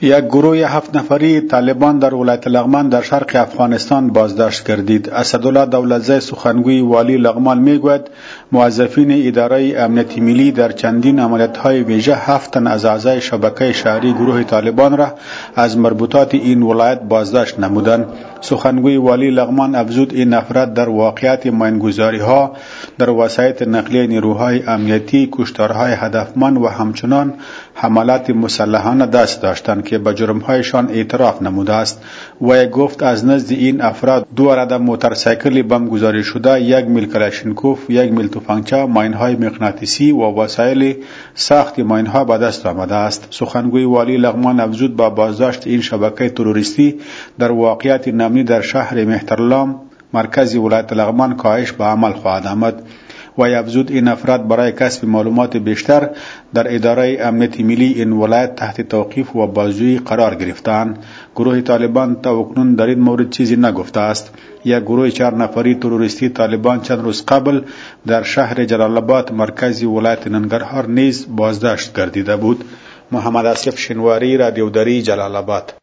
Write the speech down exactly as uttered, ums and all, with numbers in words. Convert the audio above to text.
یک گروه هفت نفری طالبان در ولایت لغمان در شرق افغانستان بازداشت گردید. اسدالله دولتزی سخنگوی والی لغمان میگوید موظفین اداره امنیت ملی در چندین عملیات‌های ویژه هفت تن از اعضای شبکه شهری گروه طالبان را از مربوطات این ولایت بازداشت نمودند. سخنگوی والی لغمان افزود این افراد در واقعیت ماینگذاری‌ها در وسایط نقلیه نیروهای امنیتی، کشتارهای هدفمند و همچنان حملات مسلحانه دست داشتند که به جرمهایشان اعتراف نموده است. و گفت از نزد این افراد دو عدد موتورسیکل بم گذاری شده، یک میل کلاشینکوف، یک میل تفنگچه، ماینهای مغناطیسی و وسایل ساخت ماینها به دست آمده است. سخنگوی والی لغمان افزود با بازداشت این شبکه تروریستی در واقعیت نمونی در شهر مهترلام مرکز ولایت لغمان کاهش به عمل خواهد آمد. و افزود این افراد برای کسب معلومات بیشتر در اداره امنیت ملی این ولایت تحت توقیف و بازجویی قرار گرفتند. گروه طالبان تا اکنون در این مورد چیزی نگفته است. یک گروه چهار نفری تروریستی طالبان چند روز قبل در شهر جلال آباد مرکز ولایت ننگرهار نیز بازداشت گردیده بود. محمد آصف شنواری، رادیو دری، جلال آباد.